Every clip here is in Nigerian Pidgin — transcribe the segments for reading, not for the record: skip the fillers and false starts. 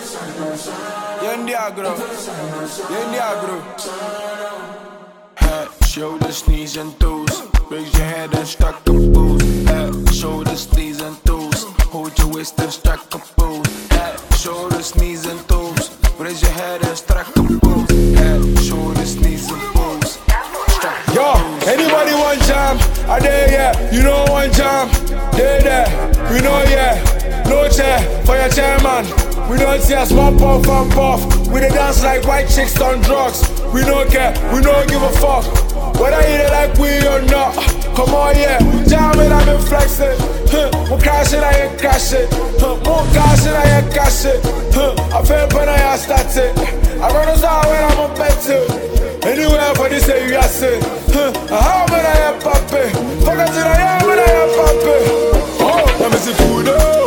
Yendi agro. Head, shoulders, knees and toes. Raise your head and strike a pose. Head, shoulders, knees and toes. Hold your waist and strike a pose. Head, shoulders, knees and toes. Raise your head and strike a pose. Head, shoulders, knees and toes. Yo, anybody want jam? I there, yeah. You know one jam. There. We know, yeah. No chair for your chairman. We don't see a small puff and puff. We dey dance like white chicks on drugs. We don't care, we don't give a fuck. Whether you like we or not. Come on, yeah. Jamming, I've been flexing. More cash and I ain't cash it. More cash and I ain't cash it. I feel when I start it. I run us out when I'm on bed too. Anywhere for this say you got it. How when I am poppy. Fuck it till I am when I am poppy. Oh, let me see food.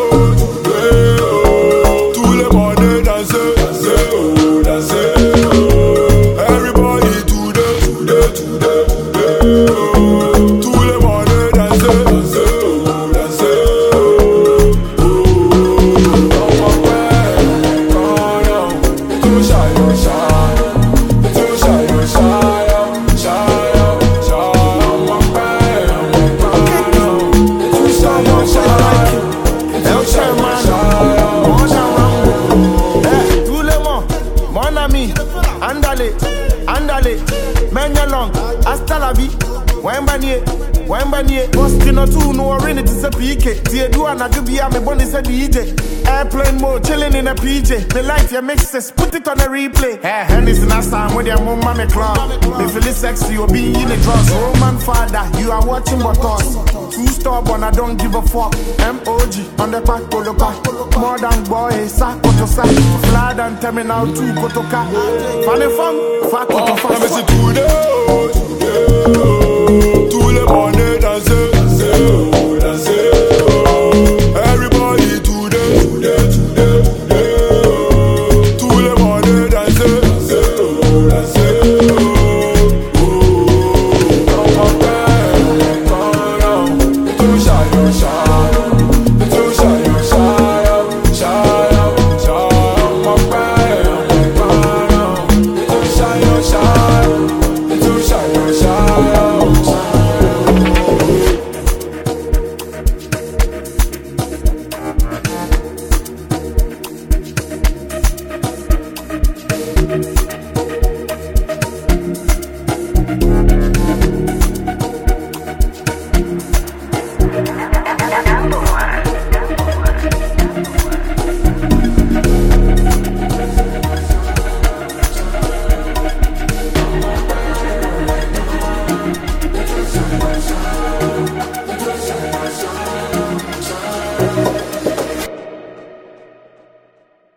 Andale, menya long, hasta la vie. Wembanye, Boston two no rain it is a PK. Tia do and I do be a me bonus a DJ. Airplane mode, chilling in a PJ. The light your mixes, put it on a replay. Hey, Henry's in a time with your mom mommy club. They feel it sexy, you'll be in the drugs. Roman father, you are watching but us. Too stubborn, I don't give a fuck. MOG on the pack, polo pack. More than boy, sack, koto sack. Fly than terminal 2, koto car. Funny fun, fat koto fast.